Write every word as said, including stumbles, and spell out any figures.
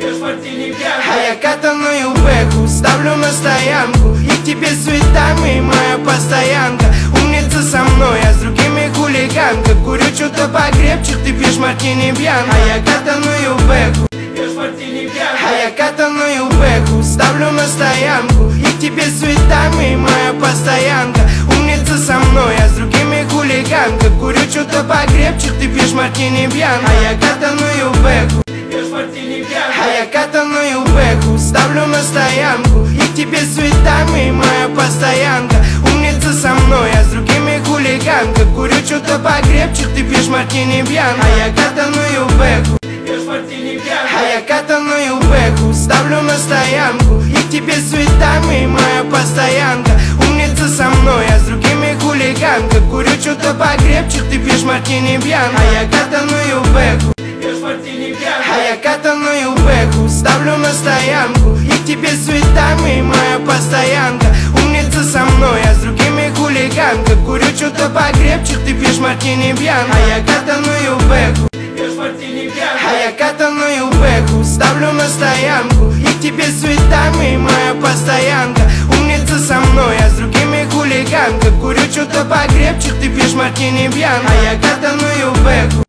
пьешь мартини пьяный. А я катаную бэху, ставлю на стоянку, и к тебе с цветами моя постоянка. Умница со мной, а с другими хулиганка. Курю что-то покрепче, ты пьешь мартини пьяный. А я катаную бэху, Пьешь мартини пьяный. а я катаную бэху, ставлю на стоянку, и к тебе с цветами моя постоянка. Умница со мной, а с другими хулиганка. Курю что-то покрепче, ты пьешь мартини пьяный. А я катаную бэху, Пьешь мартини пьяный. а я катаную бэху, ставлю на стоянку, и к тебе с цветами моя постоянка. Умница со мной, а с другими хулиганка. Курю что-то покрепче, ты пьешь мартини пьяный. А я катаную бэху, Пьешь мартини пьяный. а я катаную бэху, ставлю на стоянку, и к тебе с цветами моя постоянка. Умница со мной, а с другими хулиганка. Курю что-то покрепче, ты пьешь мартини пьяный. А я катаную бэху, Пьешь мартини пьяный. а я катаную бэху, ставлю на стоянку, и к тебе с цветами моя постоянка. Умница со мной, а с другими хулиганка. Курю что-то покрепче, ты пьешь мартини пьяный. А я катаную бэху, Пьешь мартини пьяный. а я катаную бэху, ставлю на стоянку, и к тебе с цветами моя постоянка. Умница со мной, а с другими хулиганка. Курю что-то покрепче, ты пьешь мартини пьяный. А я катаную бэху.